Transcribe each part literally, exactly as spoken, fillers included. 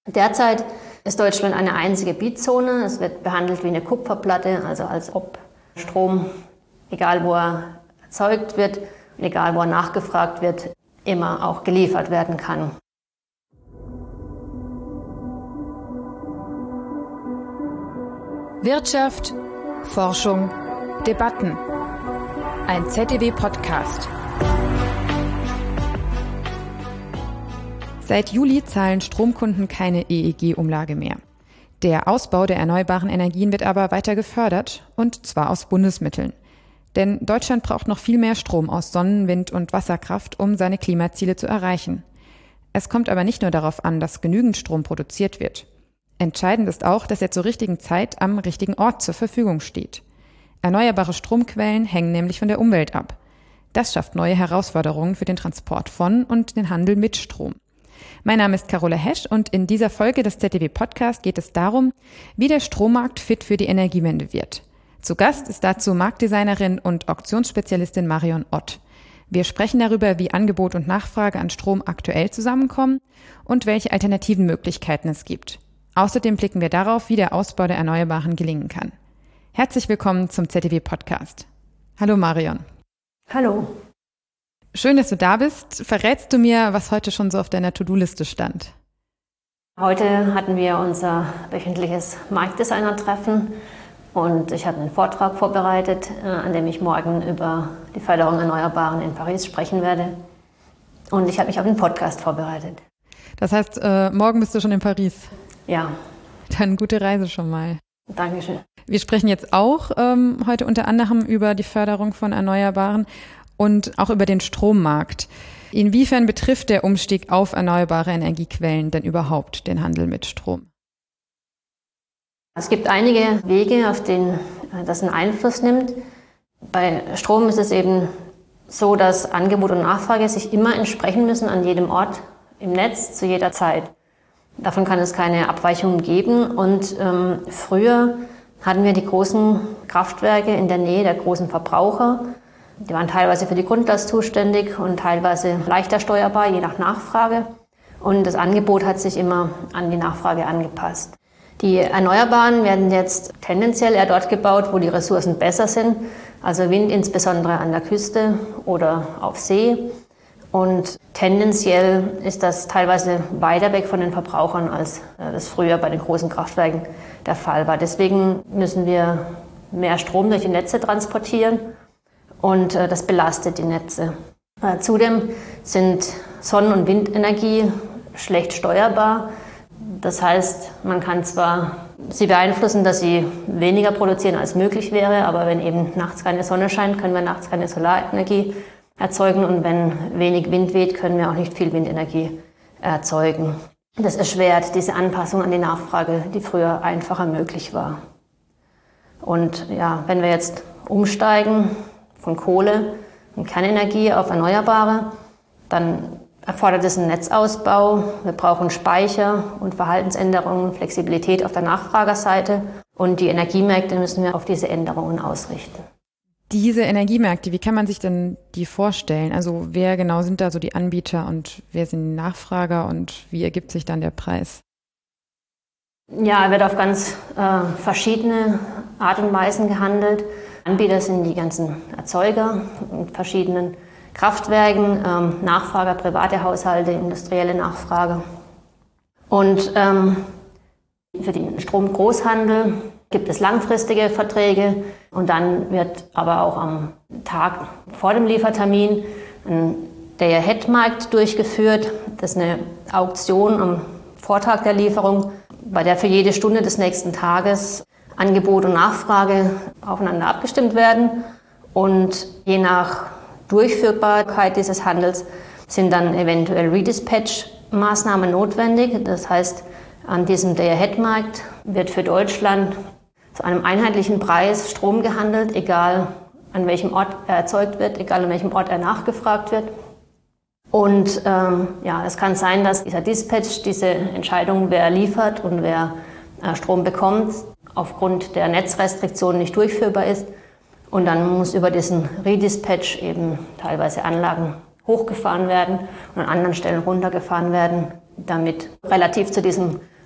Derzeit ist Deutschland eine einzige Bietzone. Es wird behandelt wie eine Kupferplatte, also als ob Strom, egal wo er erzeugt wird, egal wo er nachgefragt wird, immer auch geliefert werden kann. Wirtschaft, Forschung, Debatten. Ein Z D W-Podcast. Seit Juli zahlen Stromkunden keine E E G-Umlage mehr. Der Ausbau der erneuerbaren Energien wird aber weiter gefördert, und zwar aus Bundesmitteln. Denn Deutschland braucht noch viel mehr Strom aus Sonnen-, Wind- und Wasserkraft, um seine Klimaziele zu erreichen. Es kommt aber nicht nur darauf an, dass genügend Strom produziert wird. Entscheidend ist auch, dass er zur richtigen Zeit am richtigen Ort zur Verfügung steht. Erneuerbare Stromquellen hängen nämlich von der Umwelt ab. Das schafft neue Herausforderungen für den Transport von und den Handel mit Strom. Mein Name ist Carola Hesch und in dieser Folge des Z D W-Podcast geht es darum, wie der Strommarkt fit für die Energiewende wird. Zu Gast ist dazu Marktdesignerin und Auktionsspezialistin Marion Ott. Wir sprechen darüber, wie Angebot und Nachfrage an Strom aktuell zusammenkommen und welche alternativen Möglichkeiten es gibt. Außerdem blicken wir darauf, wie der Ausbau der Erneuerbaren gelingen kann. Herzlich willkommen zum Z D W-Podcast. Hallo Marion. Hallo. Schön, dass du da bist. Verrätst du mir, was heute schon so auf deiner To-Do-Liste stand? Heute hatten wir unser wöchentliches Marktdesigner-Treffen und ich habe einen Vortrag vorbereitet, an dem ich morgen über die Förderung Erneuerbaren in Paris sprechen werde. Und ich habe mich auf den Podcast vorbereitet. Das heißt, äh, morgen bist du schon in Paris? Ja. Dann gute Reise schon mal. Dankeschön. Wir sprechen jetzt auch ähm, heute unter anderem über die Förderung von Erneuerbaren und auch über den Strommarkt. Inwiefern betrifft der Umstieg auf erneuerbare Energiequellen denn überhaupt den Handel mit Strom? Es gibt einige Wege, auf denen das einen Einfluss nimmt. Bei Strom ist es eben so, dass Angebot und Nachfrage sich immer entsprechen müssen an jedem Ort im Netz zu jeder Zeit. Davon kann es keine Abweichungen geben. Und ähm, früher hatten wir die großen Kraftwerke in der Nähe der großen Verbraucher. Die waren teilweise für die Grundlast zuständig und teilweise leichter steuerbar, je nach Nachfrage. Und das Angebot hat sich immer an die Nachfrage angepasst. Die Erneuerbaren werden jetzt tendenziell eher dort gebaut, wo die Ressourcen besser sind. Also Wind insbesondere an der Küste oder auf See. Und tendenziell ist das teilweise weiter weg von den Verbrauchern, als das früher bei den großen Kraftwerken der Fall war. Deswegen müssen wir mehr Strom durch die Netze transportieren. Und äh, das belastet die Netze. Äh, zudem sind Sonnen- und Windenergie schlecht steuerbar. Das heißt, man kann zwar sie beeinflussen, dass sie weniger produzieren, als möglich wäre, aber wenn eben nachts keine Sonne scheint, können wir nachts keine Solarenergie erzeugen. Und wenn wenig Wind weht, können wir auch nicht viel Windenergie erzeugen. Das erschwert diese Anpassung an die Nachfrage, die früher einfacher möglich war. Und ja, wenn wir jetzt umsteigen von Kohle und Kernenergie auf Erneuerbare, dann erfordert es einen Netzausbau. Wir brauchen Speicher und Verhaltensänderungen, Flexibilität auf der Nachfragerseite und die Energiemärkte müssen wir auf diese Änderungen ausrichten. Diese Energiemärkte, wie kann man sich denn die vorstellen? Also wer genau sind da so die Anbieter und wer sind die Nachfrager und wie ergibt sich dann der Preis? Ja, er wird auf ganz äh, verschiedene Art und Weisen gehandelt. Anbieter sind die ganzen Erzeuger in verschiedenen Kraftwerken, ähm, Nachfrager, private Haushalte, industrielle Nachfrage. Und ähm, für den Stromgroßhandel gibt es langfristige Verträge und dann wird aber auch am Tag vor dem Liefertermin ein Day-Ahead-Markt durchgeführt. Das ist eine Auktion am Vortag der Lieferung, bei der für jede Stunde des nächsten Tages Angebot und Nachfrage aufeinander abgestimmt werden und je nach Durchführbarkeit dieses Handels sind dann eventuell Redispatch-Maßnahmen notwendig. Das heißt, an diesem Day-Ahead-Markt wird für Deutschland zu einem einheitlichen Preis Strom gehandelt, egal an welchem Ort er erzeugt wird, egal an welchem Ort er nachgefragt wird. Und ähm, ja, es kann sein, dass dieser Dispatch, diese Entscheidung, wer liefert und wer äh, Strom bekommt, aufgrund der Netzrestriktionen nicht durchführbar ist. Und dann muss über diesen Redispatch eben teilweise Anlagen hochgefahren werden und an anderen Stellen runtergefahren werden, damit relativ zu diesem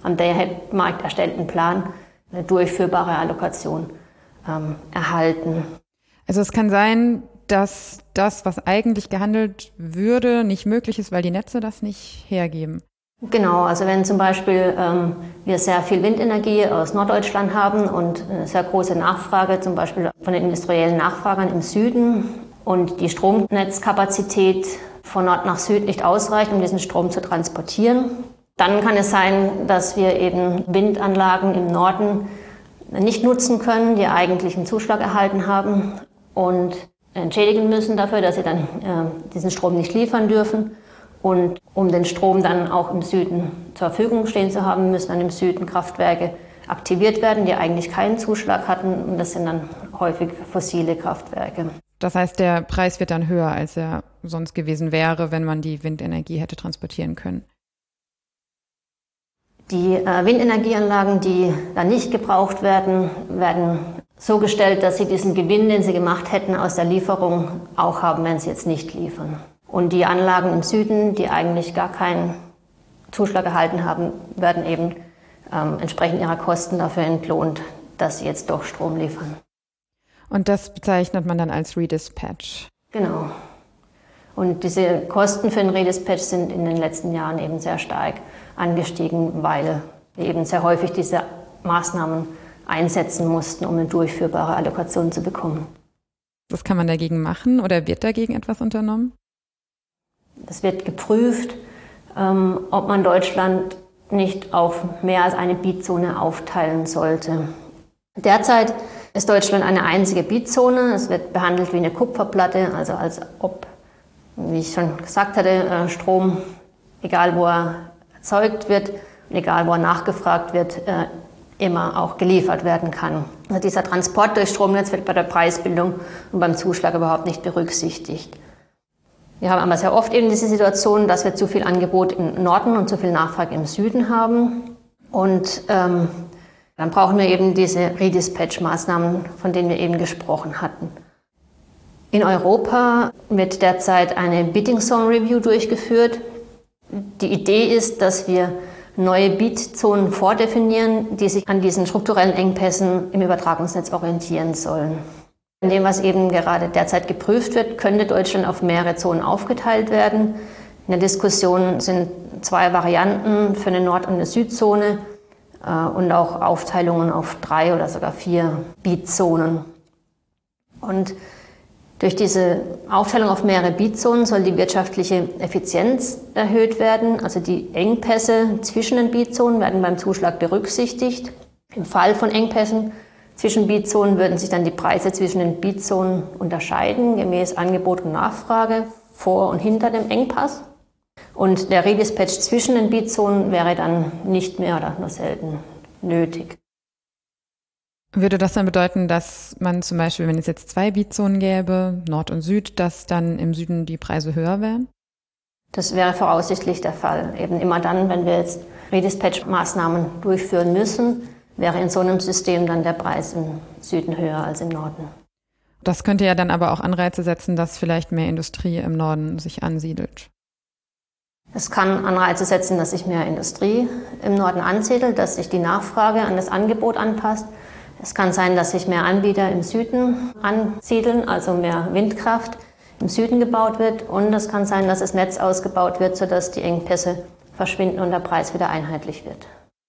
am Day-Ahead-Markt erstellten Plan eine durchführbare Allokation ähm, erhalten. Also es kann sein, dass das, was eigentlich gehandelt würde, nicht möglich ist, weil die Netze das nicht hergeben. Genau, also wenn zum Beispiel ähm, wir sehr viel Windenergie aus Norddeutschland haben und eine sehr große Nachfrage, zum Beispiel von den industriellen Nachfragern im Süden und die Stromnetzkapazität von Nord nach Süd nicht ausreicht, um diesen Strom zu transportieren, dann kann es sein, dass wir eben Windanlagen im Norden nicht nutzen können, die eigentlich einen Zuschlag erhalten haben und entschädigen müssen dafür, dass sie dann äh, diesen Strom nicht liefern dürfen. Und um den Strom dann auch im Süden zur Verfügung stehen zu haben, müssen dann im Süden Kraftwerke aktiviert werden, die eigentlich keinen Zuschlag hatten. Und das sind dann häufig fossile Kraftwerke. Das heißt, der Preis wird dann höher, als er sonst gewesen wäre, wenn man die Windenergie hätte transportieren können. Die äh, Windenergieanlagen, die dann nicht gebraucht werden, werden so gestellt, dass sie diesen Gewinn, den sie gemacht hätten, aus der Lieferung auch haben, wenn sie jetzt nicht liefern. Und die Anlagen im Süden, die eigentlich gar keinen Zuschlag erhalten haben, werden eben ähm, entsprechend ihrer Kosten dafür entlohnt, dass sie jetzt doch Strom liefern. Und das bezeichnet man dann als Redispatch? Genau. Und diese Kosten für den Redispatch sind in den letzten Jahren eben sehr stark angestiegen, weil wir eben sehr häufig diese Maßnahmen einsetzen mussten, um eine durchführbare Allokation zu bekommen. Was kann man dagegen machen oder wird dagegen etwas unternommen? Es wird geprüft, ähm, ob man Deutschland nicht auf mehr als eine Beatzone aufteilen sollte. Derzeit ist Deutschland eine einzige Beatzone. Es wird behandelt wie eine Kupferplatte, also als ob, wie ich schon gesagt hatte, äh, Strom, egal wo er erzeugt wird und egal wo er nachgefragt wird, äh, immer auch geliefert werden kann. Also dieser Transport durch Stromnetz wird bei der Preisbildung und beim Zuschlag überhaupt nicht berücksichtigt. Wir haben aber sehr oft eben diese Situation, dass wir zu viel Angebot im Norden und zu viel Nachfrage im Süden haben. Und ähm, dann brauchen wir eben diese Redispatch-Maßnahmen, von denen wir eben gesprochen hatten. In Europa wird derzeit eine Bidding Zone Review durchgeführt. Die Idee ist, dass wir neue Beat-Zonen vordefinieren, die sich an diesen strukturellen Engpässen im Übertragungsnetz orientieren sollen. In dem, was eben gerade derzeit geprüft wird, könnte Deutschland auf mehrere Zonen aufgeteilt werden. In der Diskussion sind zwei Varianten für eine Nord- und eine Südzone äh, und auch Aufteilungen auf drei oder sogar vier Beat-Zonen. Und durch diese Aufteilung auf mehrere Beat-Zonen soll die wirtschaftliche Effizienz erhöht werden. Also die Engpässe zwischen den Beat-Zonen werden beim Zuschlag berücksichtigt. Im Fall von Engpässen zwischen Beat-Zonen würden sich dann die Preise zwischen den Beat-Zonen unterscheiden, gemäß Angebot und Nachfrage, vor und hinter dem Engpass. Und der Redispatch zwischen den Beat-Zonen wäre dann nicht mehr oder nur selten nötig. Würde das dann bedeuten, dass man zum Beispiel, wenn es jetzt zwei Beat-Zonen gäbe, Nord und Süd, dass dann im Süden die Preise höher wären? Das wäre voraussichtlich der Fall. Eben immer dann, wenn wir jetzt Redispatch-Maßnahmen durchführen müssen, wäre in so einem System dann der Preis im Süden höher als im Norden. Das könnte ja dann aber auch Anreize setzen, dass vielleicht mehr Industrie im Norden sich ansiedelt. Es kann Anreize setzen, dass sich mehr Industrie im Norden ansiedelt, dass sich die Nachfrage an das Angebot anpasst. Es kann sein, dass sich mehr Anbieter im Süden ansiedeln, also mehr Windkraft im Süden gebaut wird. Und es kann sein, dass das Netz ausgebaut wird, sodass die Engpässe verschwinden und der Preis wieder einheitlich wird.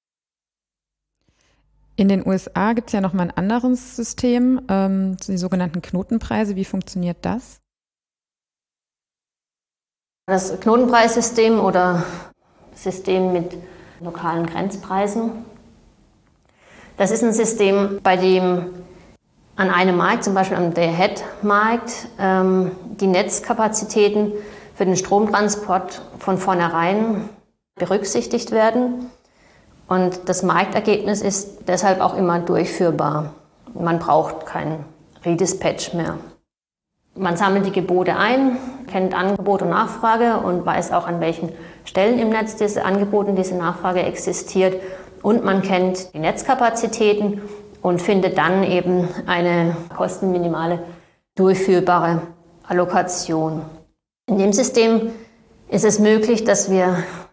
In den U S A gibt es ja noch mal ein anderes System, ähm, die sogenannten Knotenpreise. Wie funktioniert das? Das Knotenpreissystem oder System mit lokalen Grenzpreisen, das ist ein System, bei dem an einem Markt, zum Beispiel am Day-Ahead-Markt, ähm, die Netzkapazitäten für den Stromtransport von vornherein berücksichtigt werden. Und das Marktergebnis ist deshalb auch immer durchführbar. Man braucht keinen Redispatch mehr. Man sammelt die Gebote ein, kennt Angebot und Nachfrage und weiß auch, an welchen Stellen im Netz diese Angebot und diese Nachfrage existiert. Und man kennt die Netzkapazitäten und findet dann eben eine kostenminimale, durchführbare Allokation. In dem System ist es möglich, dass wir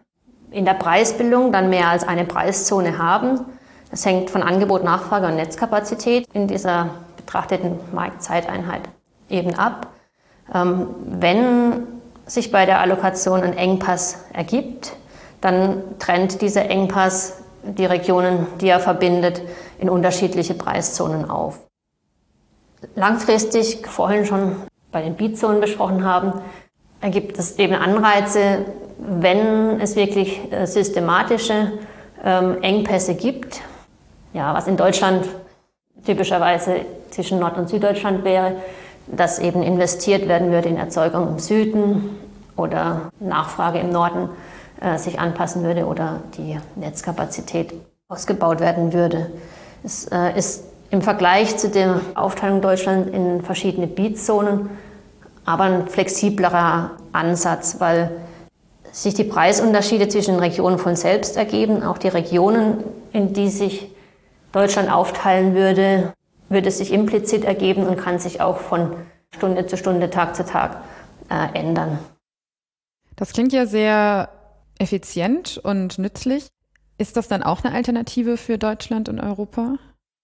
in der Preisbildung dann mehr als eine Preiszone haben. Das hängt von Angebot, Nachfrage und Netzkapazität in dieser betrachteten Marktzeiteinheit eben ab. Ähm, wenn sich bei der Allokation ein Engpass ergibt, dann trennt dieser Engpass die Regionen, die er verbindet, in unterschiedliche Preiszonen auf. Langfristig, vorhin schon bei den Beatzonen besprochen haben, ergibt es eben Anreize, wenn es wirklich systematische ähm, Engpässe gibt. Ja, was in Deutschland typischerweise zwischen Nord- und Süddeutschland wäre, dass eben investiert werden würde in Erzeugung im Süden oder Nachfrage im Norden äh, sich anpassen würde oder die Netzkapazität ausgebaut werden würde. Es äh, ist im Vergleich zu der Aufteilung Deutschlands in verschiedene Beatzonen aber ein flexiblerer Ansatz, weil sich die Preisunterschiede zwischen den Regionen von selbst ergeben. Auch die Regionen, in die sich Deutschland aufteilen würde, würde es sich implizit ergeben und kann sich auch von Stunde zu Stunde, Tag zu Tag äh, ändern. Das klingt ja sehr effizient und nützlich. Ist das dann auch eine Alternative für Deutschland und Europa?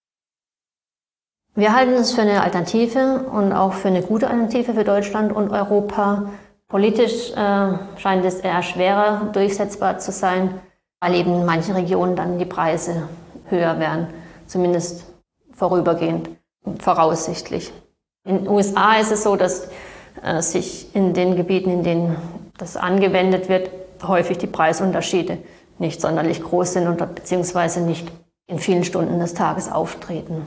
Wir halten es für eine Alternative und auch für eine gute Alternative für Deutschland und Europa. Politisch äh, scheint es eher schwerer durchsetzbar zu sein, weil eben in manchen Regionen dann die Preise höher werden, zumindest vorübergehend, voraussichtlich. In den U S A ist es so, dass äh, sich in den Gebieten, in denen das angewendet wird, häufig die Preisunterschiede nicht sonderlich groß sind und beziehungsweise nicht in vielen Stunden des Tages auftreten.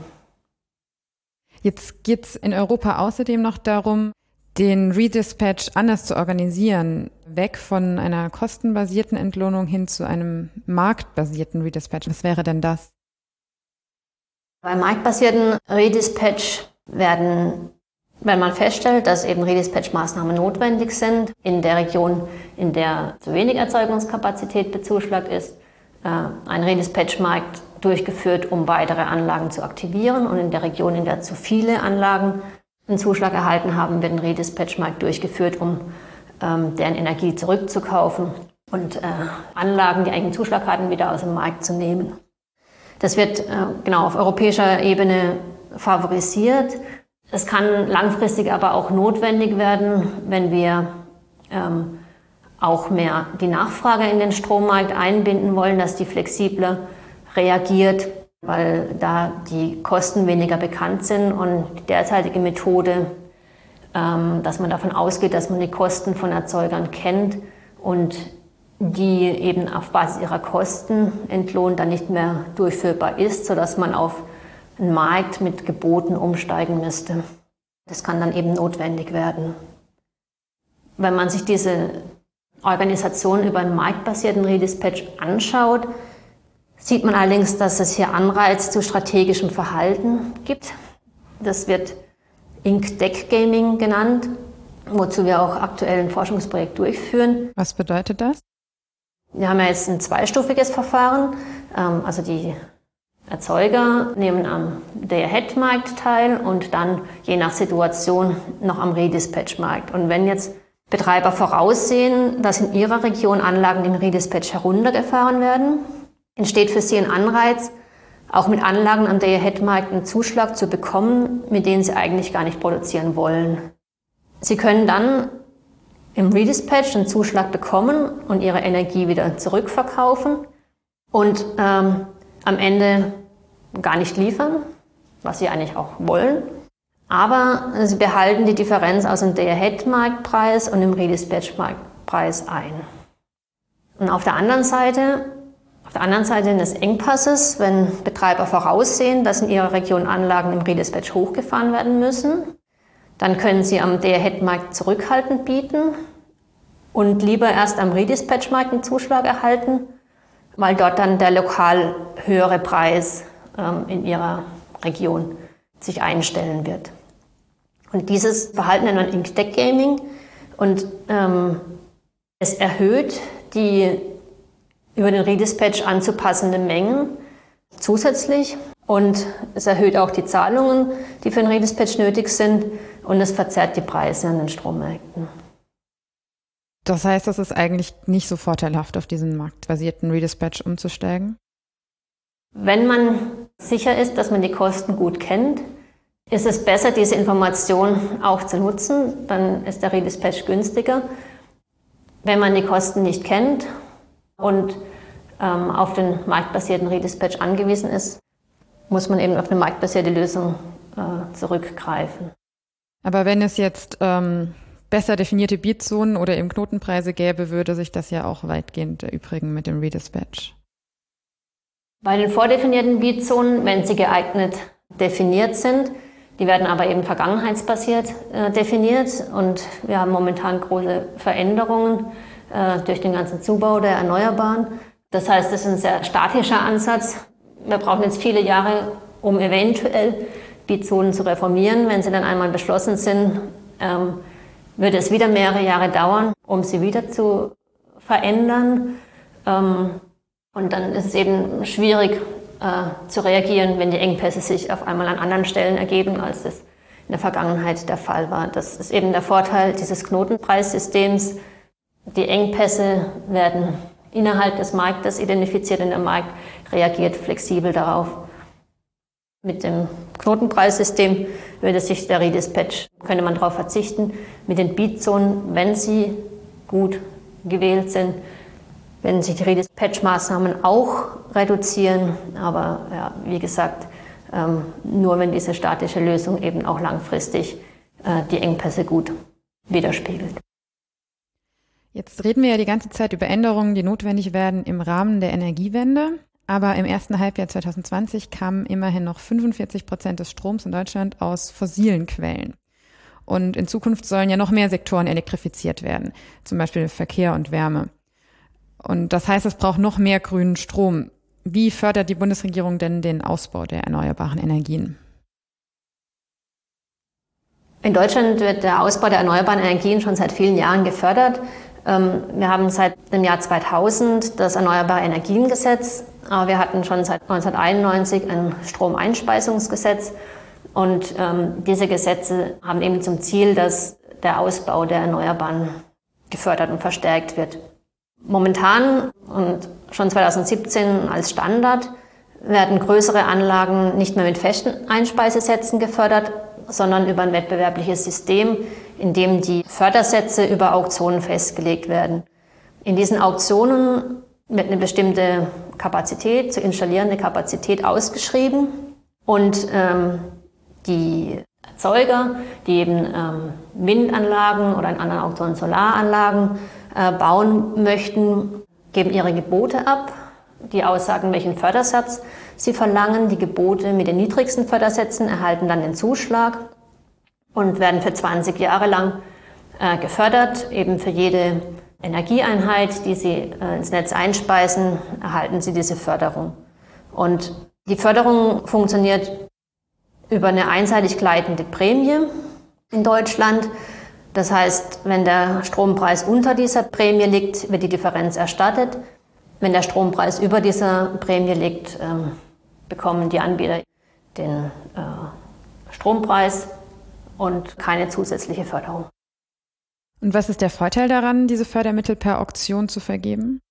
Jetzt geht es in Europa außerdem noch darum, den Redispatch anders zu organisieren, weg von einer kostenbasierten Entlohnung hin zu einem marktbasierten Redispatch. Was wäre denn das? Beim marktbasierten Redispatch werden, wenn man feststellt, dass eben Redispatch-Maßnahmen notwendig sind, in der Region, in der zu wenig Erzeugungskapazität bezuschlagt ist, ein Redispatch-Markt durchgeführt, um weitere Anlagen zu aktivieren. Und in der Region, in der zu viele Anlagen einen Zuschlag erhalten haben, wird ein Redispatch-Markt durchgeführt, um ähm, deren Energie zurückzukaufen und äh, Anlagen, die eigentlich einen Zuschlag hatten, wieder aus dem Markt zu nehmen. Das wird äh, genau auf europäischer Ebene favorisiert. Es kann langfristig aber auch notwendig werden, wenn wir ähm, auch mehr die Nachfrage in den Strommarkt einbinden wollen, dass die flexibler reagiert, weil da die Kosten weniger bekannt sind und die derzeitige Methode, ähm, dass man davon ausgeht, dass man die Kosten von Erzeugern kennt und die eben auf Basis ihrer Kosten entlohnt, dann nicht mehr durchführbar ist, sodass man auf einen Markt mit Geboten umsteigen müsste. Das kann dann eben notwendig werden. Wenn man sich diese Organisation über einen marktbasierten Redispatch anschaut, sieht man allerdings, dass es hier Anreiz zu strategischem Verhalten gibt. Das wird Ink-Deck-Gaming genannt, wozu wir auch aktuell ein Forschungsprojekt durchführen. Was bedeutet das? Wir haben ja jetzt ein zweistufiges Verfahren. Also die Erzeuger nehmen am Day-Ahead-Markt teil und dann je nach Situation noch am Redispatch-Markt. Und wenn jetzt Betreiber voraussehen, dass in ihrer Region Anlagen im Redispatch heruntergefahren werden, entsteht für sie ein Anreiz, auch mit Anlagen am Day-Ahead-Markt einen Zuschlag zu bekommen, mit denen sie eigentlich gar nicht produzieren wollen. Sie können dann im Redispatch einen Zuschlag bekommen und ihre Energie wieder zurückverkaufen und ähm, am Ende gar nicht liefern, was sie eigentlich auch wollen. Aber sie behalten die Differenz aus dem Day-Ahead-Marktpreis und dem Redispatch-Marktpreis ein. Und auf der anderen Seite Auf der anderen Seite des Engpasses, wenn Betreiber voraussehen, dass in ihrer Region Anlagen im Redispatch hochgefahren werden müssen, dann können sie am Day-Ahead-Markt zurückhaltend bieten und lieber erst am Redispatch-Markt einen Zuschlag erhalten, weil dort dann der lokal höhere Preis ähm, in ihrer Region sich einstellen wird. Und dieses Verhalten nennt man Ink-Deck-Gaming und ähm, es erhöht die über den Redispatch anzupassende Mengen zusätzlich und es erhöht auch die Zahlungen, die für den Redispatch nötig sind und es verzerrt die Preise an den Strommärkten. Das heißt, es ist eigentlich nicht so vorteilhaft, auf diesen marktbasierten Redispatch umzusteigen? Wenn man sicher ist, dass man die Kosten gut kennt, ist es besser, diese Information auch zu nutzen. Dann ist der Redispatch günstiger. Wenn man die Kosten nicht kennt und ähm, auf den marktbasierten Redispatch angewiesen ist, muss man eben auf eine marktbasierte Lösung äh, zurückgreifen. Aber wenn es jetzt ähm, besser definierte Beatzonen oder eben Knotenpreise gäbe, würde sich das ja auch weitgehend erübrigen mit dem Redispatch. Bei den vordefinierten Beatzonen, wenn sie geeignet definiert sind, die werden aber eben vergangenheitsbasiert äh, definiert und wir haben momentan große Veränderungen äh, durch den ganzen Zubau der Erneuerbaren. Das heißt, das ist ein sehr statischer Ansatz. Wir brauchen jetzt viele Jahre, um eventuell Beatzonen zu reformieren. Wenn sie dann einmal beschlossen sind, ähm, wird es wieder mehrere Jahre dauern, um sie wieder zu verändern. Ähm, und dann ist es eben schwierig äh, zu reagieren, wenn die Engpässe sich auf einmal an anderen Stellen ergeben, als das in der Vergangenheit der Fall war. Das ist eben der Vorteil dieses Knotenpreissystems. Die Engpässe werden innerhalb des Marktes identifiziert und der Markt reagiert flexibel darauf. Mit dem Knotenpreissystem würde sich der Redispatch, könnte man darauf verzichten. Mit den Beatzonen, wenn sie gut gewählt sind, werden sich die Redispatch-Maßnahmen auch reduzieren. Aber ja, wie gesagt, ähm, nur wenn diese statische Lösung eben auch langfristig äh, die Engpässe gut widerspiegelt. Jetzt reden wir ja die ganze Zeit über Änderungen, die notwendig werden im Rahmen der Energiewende. Aber im ersten Halbjahr zwanzig zwanzig kamen immerhin noch fünfundvierzig Prozent des Stroms in Deutschland aus fossilen Quellen. Und in Zukunft sollen ja noch mehr Sektoren elektrifiziert werden, zum Beispiel Verkehr und Wärme. Und das heißt, es braucht noch mehr grünen Strom. Wie fördert die Bundesregierung denn den Ausbau der erneuerbaren Energien? In Deutschland wird der Ausbau der erneuerbaren Energien schon seit vielen Jahren gefördert. Wir haben seit dem Jahr zweitausend das Erneuerbare Energiengesetz, aber wir hatten schon seit neunzehnhunderteinundneunzig ein Stromeinspeisungsgesetz. Und ähm, diese Gesetze haben eben zum Ziel, dass der Ausbau der Erneuerbaren gefördert und verstärkt wird. Momentan und schon zweitausendsiebzehn als Standard werden größere Anlagen nicht mehr mit festen Einspeisesätzen gefördert, sondern über ein wettbewerbliches System, in dem die Fördersätze über Auktionen festgelegt werden. In diesen Auktionen wird eine bestimmte Kapazität, zu installierende Kapazität ausgeschrieben und ähm, die Erzeuger, die eben ähm, Windanlagen oder in anderen Auktionen Solaranlagen äh, bauen möchten, geben ihre Gebote ab, die aussagen, welchen Fördersatz sie verlangen. Die Gebote mit den niedrigsten Fördersätzen erhalten dann den Zuschlag und werden für zwanzig Jahre lang äh, gefördert. Eben für jede Energieeinheit, die sie äh, ins Netz einspeisen, erhalten sie diese Förderung. Und die Förderung funktioniert über eine einseitig gleitende Prämie in Deutschland. Das heißt, wenn der Strompreis unter dieser Prämie liegt, wird die Differenz erstattet. Wenn der Strompreis über dieser Prämie liegt, ähm, bekommen die Anbieter den äh, Strompreis und keine zusätzliche Förderung. Und was ist der Vorteil daran, diese Fördermittel per Auktion zu vergeben?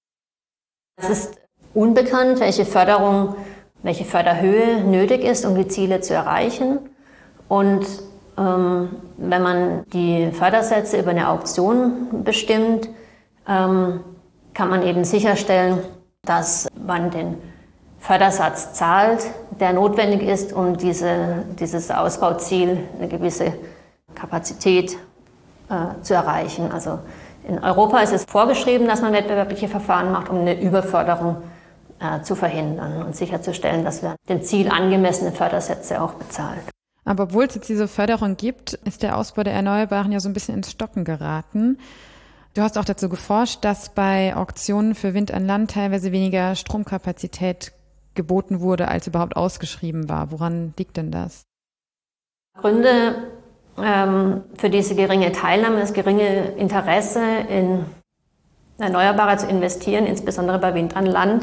Es ist unbekannt, welche Förderung, welche Förderhöhe nötig ist, um die Ziele zu erreichen. Und ähm, wenn man die Fördersätze über eine Auktion bestimmt, ähm, kann man eben sicherstellen, dass man den Fördersatz zahlt, der notwendig ist, um diese, dieses Ausbauziel, eine gewisse Kapazität äh, zu erreichen. Also in Europa ist es vorgeschrieben, dass man wettbewerbliche Verfahren macht, um eine Überförderung äh, zu verhindern und sicherzustellen, dass wir dem Ziel angemessene Fördersätze auch bezahlen. Aber obwohl es jetzt diese Förderung gibt, ist der Ausbau der Erneuerbaren ja so ein bisschen ins Stocken geraten. Du hast auch dazu geforscht, dass bei Auktionen für Wind an Land teilweise weniger Stromkapazität geboten wurde, als überhaupt ausgeschrieben war. Woran liegt denn das? Gründe ähm, für diese geringe Teilnahme, das geringe Interesse in Erneuerbare zu investieren, insbesondere bei Wind an Land,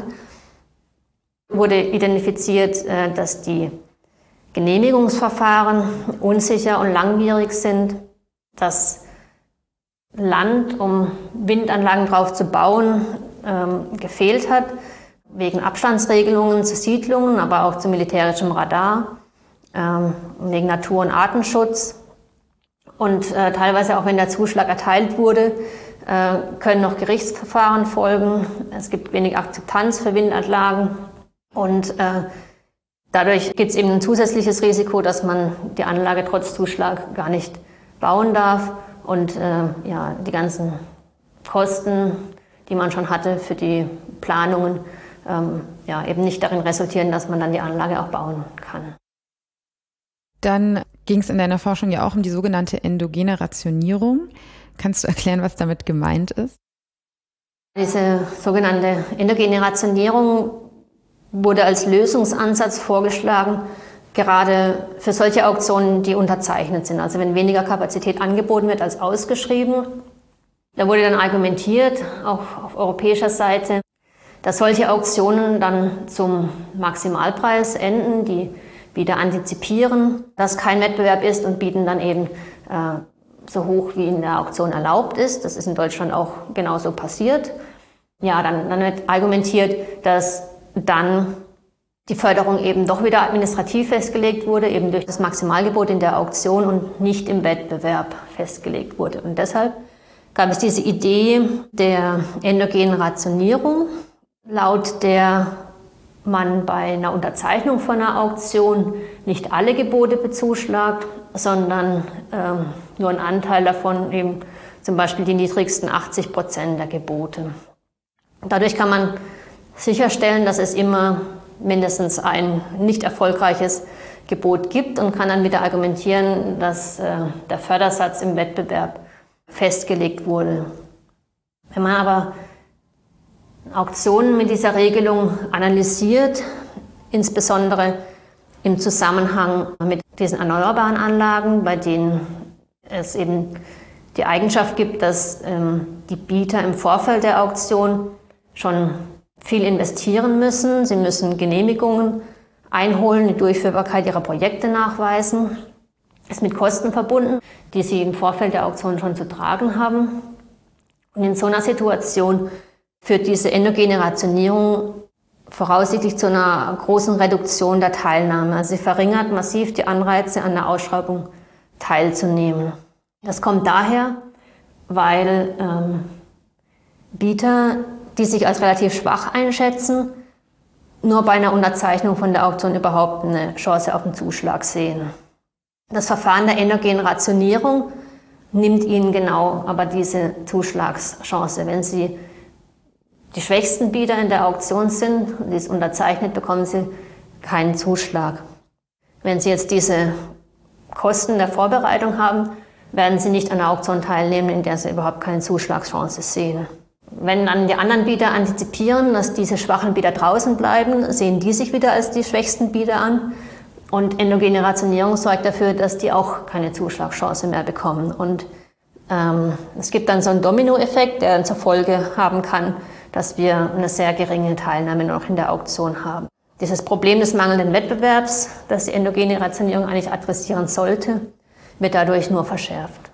wurde identifiziert, äh, dass die Genehmigungsverfahren unsicher und langwierig sind, dass Land, um Windanlagen drauf zu bauen, ähm, gefehlt hat, wegen Abstandsregelungen zu Siedlungen, aber auch zu militärischem Radar, ähm, wegen Natur- und Artenschutz. Und äh, teilweise auch wenn der Zuschlag erteilt wurde, äh, können noch Gerichtsverfahren folgen. Es gibt wenig Akzeptanz für Windanlagen und äh, dadurch gibt es eben ein zusätzliches Risiko, dass man die Anlage trotz Zuschlag gar nicht bauen darf und äh, ja, die ganzen Kosten, die man schon hatte für die Planungen, ähm, ja, eben nicht darin resultieren, dass man dann die Anlage auch bauen kann. Dann ging es in deiner Forschung ja auch um die sogenannte endogene Rationierung. Kannst du erklären, was damit gemeint ist? Diese sogenannte endogene Rationierung wurde als Lösungsansatz vorgeschlagen, gerade für solche Auktionen, die unterzeichnet sind. Also wenn weniger Kapazität angeboten wird als ausgeschrieben. Da wurde dann argumentiert, auch auf europäischer Seite, dass solche Auktionen dann zum Maximalpreis enden, die Bieter antizipieren, dass kein Wettbewerb ist und bieten dann eben äh, so hoch, wie in der Auktion erlaubt ist. Das ist in Deutschland auch genauso passiert. Ja, dann, dann wird argumentiert, dass dann die Förderung eben doch wieder administrativ festgelegt wurde, eben durch das Maximalgebot in der Auktion und nicht im Wettbewerb festgelegt wurde. Und deshalb gab es diese Idee der endogenen Rationierung, laut der man bei einer Unterzeichnung von einer Auktion nicht alle Gebote bezuschlagt, sondern ähm, nur einen Anteil davon, eben zum Beispiel die niedrigsten achtzig Prozent der Gebote. Dadurch kann man sicherstellen, dass es immer mindestens ein nicht erfolgreiches Gebot gibt und kann dann wieder argumentieren, dass äh, der Fördersatz im Wettbewerb festgelegt wurde. Wenn man aber Auktionen mit dieser Regelung analysiert, insbesondere im Zusammenhang mit diesen erneuerbaren Anlagen, bei denen es eben die Eigenschaft gibt, dass ähm, die Bieter im Vorfeld der Auktion schon viel investieren müssen. Sie müssen Genehmigungen einholen, die Durchführbarkeit ihrer Projekte nachweisen. Das ist mit Kosten verbunden, die sie im Vorfeld der Auktion schon zu tragen haben. Und in so einer Situation führt diese endogene Rationierung voraussichtlich zu einer großen Reduktion der Teilnahme. Also sie verringert massiv die Anreize, an der Ausschreibung teilzunehmen. Das kommt daher, weil ähm, Bieter, die sich als relativ schwach einschätzen, nur bei einer Unterzeichnung von der Auktion überhaupt eine Chance auf den Zuschlag sehen. Das Verfahren der endogenen Rationierung nimmt ihnen genau aber diese Zuschlagschance. Wenn sie die schwächsten Bieter in der Auktion sind und dies unterzeichnet, bekommen sie keinen Zuschlag. Wenn sie jetzt diese Kosten der Vorbereitung haben, werden sie nicht an der Auktion teilnehmen, in der sie überhaupt keine Zuschlagschance sehen. Wenn dann die anderen Bieter antizipieren, dass diese schwachen Bieter draußen bleiben, sehen die sich wieder als die schwächsten Bieter an. Und endogene Rationierung sorgt dafür, dass die auch keine Zuschlagschance mehr bekommen. Und ähm, es gibt dann so einen Dominoeffekt, der dann zur Folge haben kann, dass wir eine sehr geringe Teilnahme noch in der Auktion haben. Dieses Problem des mangelnden Wettbewerbs, das die endogene Rationierung eigentlich adressieren sollte, wird dadurch nur verschärft.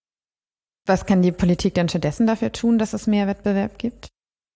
Was kann die Politik denn stattdessen dafür tun, dass es mehr Wettbewerb gibt?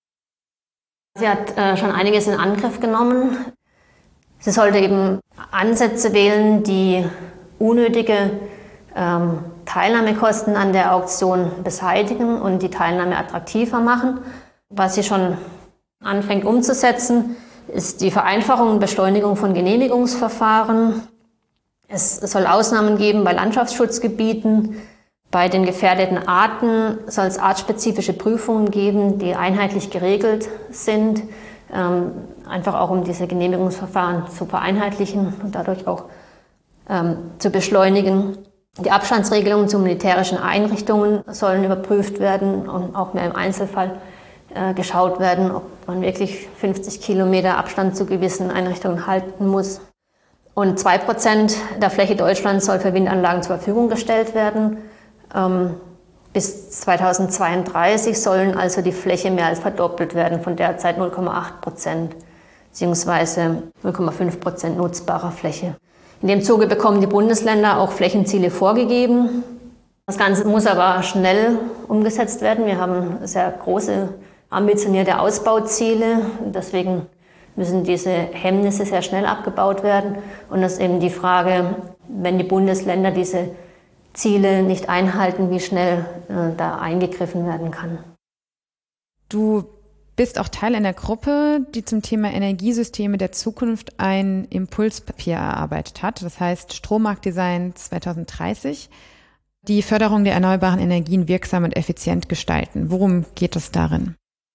Sie hat äh, schon einiges in Angriff genommen. Sie sollte eben Ansätze wählen, die unnötige ähm, Teilnahmekosten an der Auktion beseitigen und die Teilnahme attraktiver machen. Was sie schon anfängt umzusetzen, ist die Vereinfachung und Beschleunigung von Genehmigungsverfahren. Es soll Ausnahmen geben bei Landschaftsschutzgebieten. Bei den gefährdeten Arten soll es artspezifische Prüfungen geben, die einheitlich geregelt sind, ähm, einfach auch um diese Genehmigungsverfahren zu vereinheitlichen und dadurch auch ähm, zu beschleunigen. Die Abstandsregelungen zu militärischen Einrichtungen sollen überprüft werden und auch mehr im Einzelfall äh, geschaut werden, ob man wirklich fünfzig Kilometer Abstand zu gewissen Einrichtungen halten muss. Und zwei Prozent der Fläche Deutschlands soll für Windanlagen zur Verfügung gestellt werden. Ähm, bis zweitausendzweiunddreißig sollen also die Fläche mehr als verdoppelt werden, von derzeit null Komma acht Prozent bzw. null Komma fünf Prozent nutzbarer Fläche. In dem Zuge bekommen die Bundesländer auch Flächenziele vorgegeben. Das Ganze muss aber schnell umgesetzt werden. Wir haben sehr große, ambitionierte Ausbauziele. Deswegen müssen diese Hemmnisse sehr schnell abgebaut werden. Und das ist eben die Frage, wenn die Bundesländer diese Ziele nicht einhalten, wie schnell äh, da eingegriffen werden kann. Du bist auch Teil einer Gruppe, die zum Thema Energiesysteme der Zukunft ein Impulspapier erarbeitet hat. Das heißt Strommarktdesign zwanzig dreißig. Die Förderung der erneuerbaren Energien wirksam und effizient gestalten. Worum geht es darin?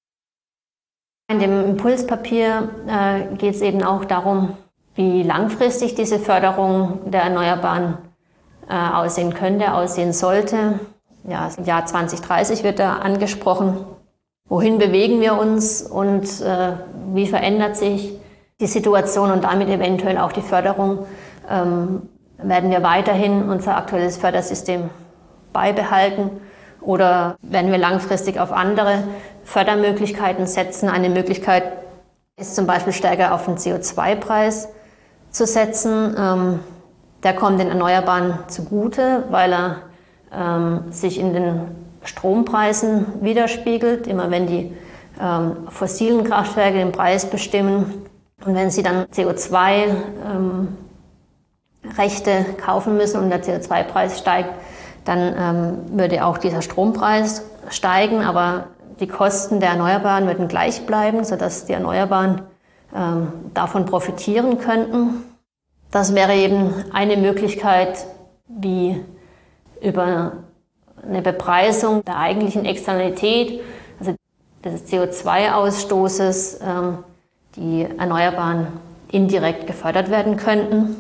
In dem Impulspapier äh, geht es eben auch darum, wie langfristig diese Förderung der Erneuerbaren äh, aussehen könnte, aussehen sollte. Ja, das Jahr zwanzig dreißig wird da angesprochen. Wohin bewegen wir uns und äh, wie verändert sich die Situation und damit eventuell auch die Förderung? Ähm, werden wir weiterhin unser aktuelles Fördersystem beibehalten oder werden wir langfristig auf andere Fördermöglichkeiten setzen? Eine Möglichkeit ist zum Beispiel stärker auf den C O zwei Preis zu setzen. Ähm, der kommt den Erneuerbaren zugute, weil er ähm, sich in den Strompreisen widerspiegelt. Immer wenn die ähm, fossilen Kraftwerke den Preis bestimmen und wenn sie dann C O zwei ähm, Rechte kaufen müssen und der C O zwei Preis steigt, dann ähm, würde auch dieser Strompreis steigen, aber die Kosten der Erneuerbaren würden gleich bleiben, sodass die Erneuerbaren ähm, davon profitieren könnten. Das wäre eben eine Möglichkeit, wie über eine Bepreisung der eigentlichen Externalität, also des C O zwei Ausstoßes, ähm, die Erneuerbaren indirekt gefördert werden könnten.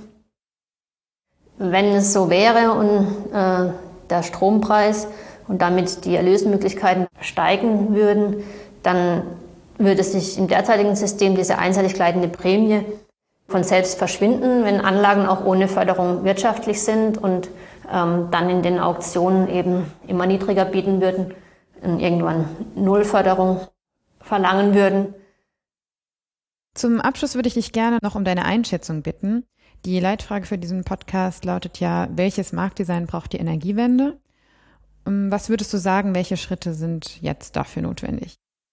Wenn es so wäre und äh, der Strompreis und damit die Erlösmöglichkeiten steigen würden, dann würde sich im derzeitigen System diese einseitig gleitende Prämie von selbst verschwinden, wenn Anlagen auch ohne Förderung wirtschaftlich sind und ähm, dann in den Auktionen eben immer niedriger bieten würden und irgendwann Nullförderung verlangen würden. Zum Abschluss würde ich dich gerne noch um deine Einschätzung bitten. Die Leitfrage für diesen Podcast lautet ja, welches Marktdesign braucht die Energiewende? Was würdest du sagen, welche Schritte sind jetzt dafür notwendig?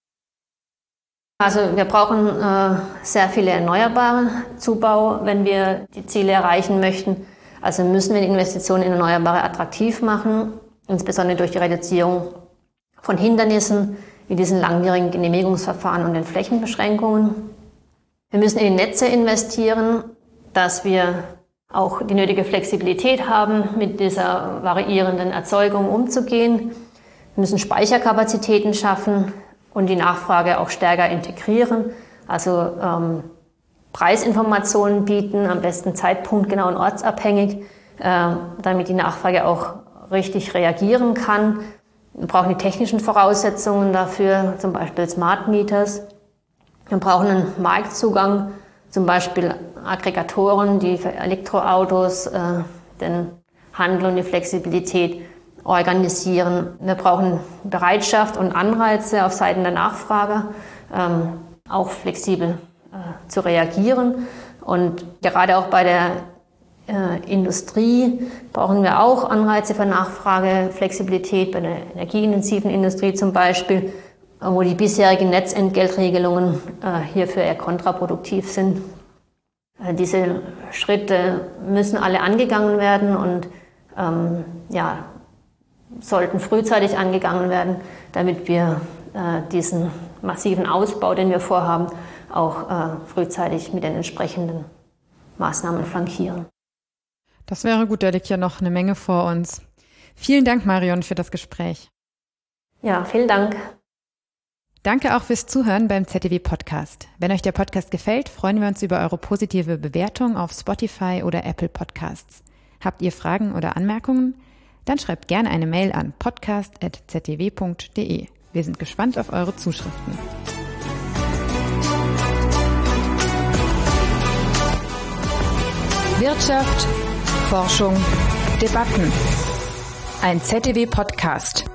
Also wir brauchen äh, sehr viele erneuerbare Zubau, wenn wir die Ziele erreichen möchten. Also müssen wir die Investitionen in Erneuerbare attraktiv machen, insbesondere durch die Reduzierung von Hindernissen wie diesen langwierigen Genehmigungsverfahren und den Flächenbeschränkungen. Wir müssen in die Netze investieren, dass wir auch die nötige Flexibilität haben, mit dieser variierenden Erzeugung umzugehen. Wir müssen Speicherkapazitäten schaffen und die Nachfrage auch stärker integrieren, also ähm, Preisinformationen bieten, am besten zeitpunktgenau und ortsabhängig, äh, damit die Nachfrage auch richtig reagieren kann. Wir brauchen die technischen Voraussetzungen dafür, zum Beispiel Smart Meters. Wir brauchen einen Marktzugang, zum Beispiel Aggregatoren, die für Elektroautos äh, den Handel und die Flexibilität organisieren. Wir brauchen Bereitschaft und Anreize auf Seiten der Nachfrage, ähm, auch flexibel äh, zu reagieren. Und gerade auch bei der äh, Industrie brauchen wir auch Anreize für Nachfrage, Flexibilität, bei der energieintensiven Industrie zum Beispiel, wo die bisherigen Netzentgeltregelungen äh, hierfür eher kontraproduktiv sind. Äh, diese Schritte müssen alle angegangen werden und ähm, ja, sollten frühzeitig angegangen werden, damit wir äh, diesen massiven Ausbau, den wir vorhaben, auch äh, frühzeitig mit den entsprechenden Maßnahmen flankieren. Das wäre gut, da liegt ja noch eine Menge vor uns. Vielen Dank, Marion, für das Gespräch. Ja, vielen Dank. Danke auch fürs Zuhören beim Z D W-Podcast. Wenn euch der Podcast gefällt, freuen wir uns über eure positive Bewertung auf Spotify oder Apple Podcasts. Habt ihr Fragen oder Anmerkungen? Dann schreibt gerne eine Mail an podcast at z d w punkt d e. Wir sind gespannt auf eure Zuschriften. Wirtschaft, Forschung, Debatten. Ein Z D W-Podcast.